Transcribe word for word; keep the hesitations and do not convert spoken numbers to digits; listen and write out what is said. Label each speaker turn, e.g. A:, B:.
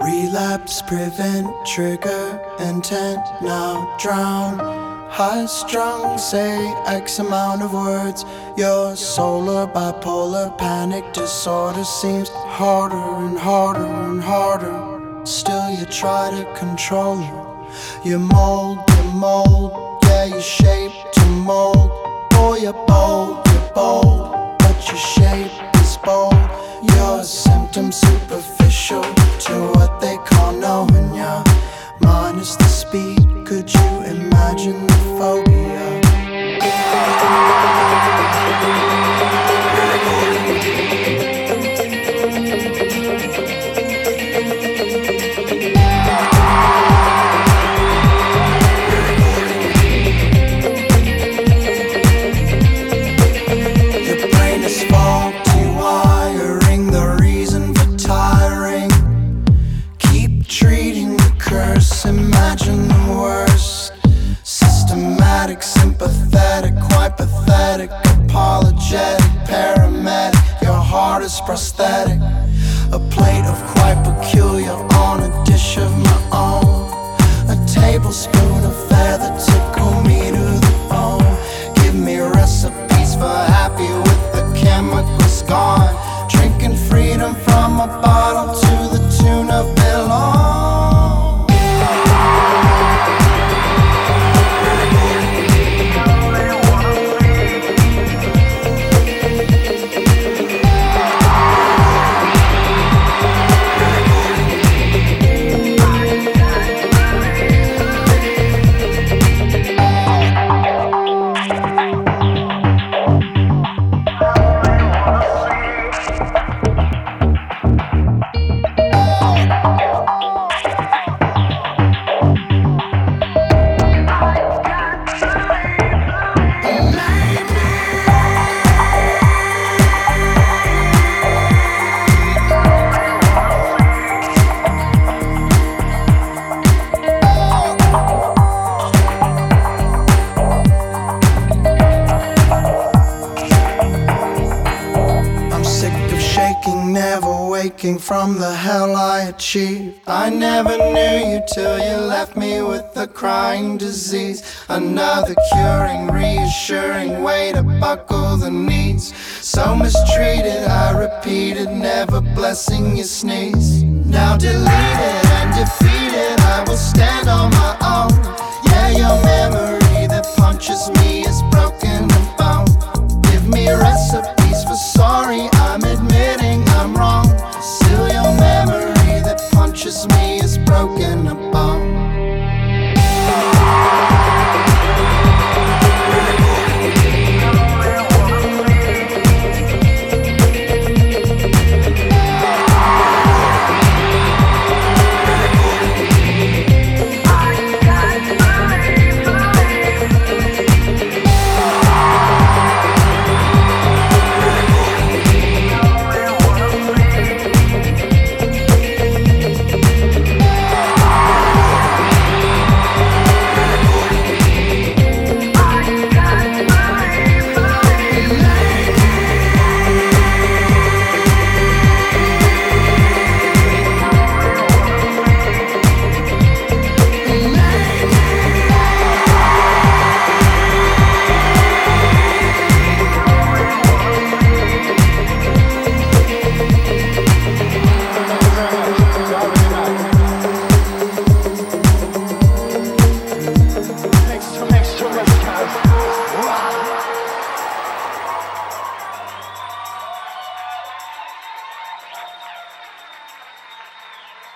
A: Relapse, prevent, trigger, intent, now drown. High strung, say X amount of words. Your solar, bipolar, panic disorder seems harder and harder and harder. Still you try to control it. You mold, you mold, yeah, you shape to mold. Boy, you're bold, you're bold, but your shape is bold. Your symptoms superficial to what they call knowing ya. Minus the speed, could you imagine the phobia? Your brain is faulty wiring, the reason for tiring. Keep treating the curse, imagine the worst. Systematic, sympathetic, quite pathetic, apologetic, paramedic. Your heart is prosthetic. A plate of quite peculiar on a dish of my own. A tablespoon of feather tickle me to the bone. Give me recipes for happy with the chemicals gone. Drinking freedom from a bottle to the tune of belong. Never waking from the hell I achieved. I never knew you till you left me with a crying disease. Another curing, reassuring way to buckle the knees. So mistreated, I repeated, never blessing your sneeze. Now deleted and defeated, I will stand on my own. Yeah, your memory that punches me is broken and bone. Give me recipes for sorry, I'm admitting I'm wrong. Still your memory that punches me is broken and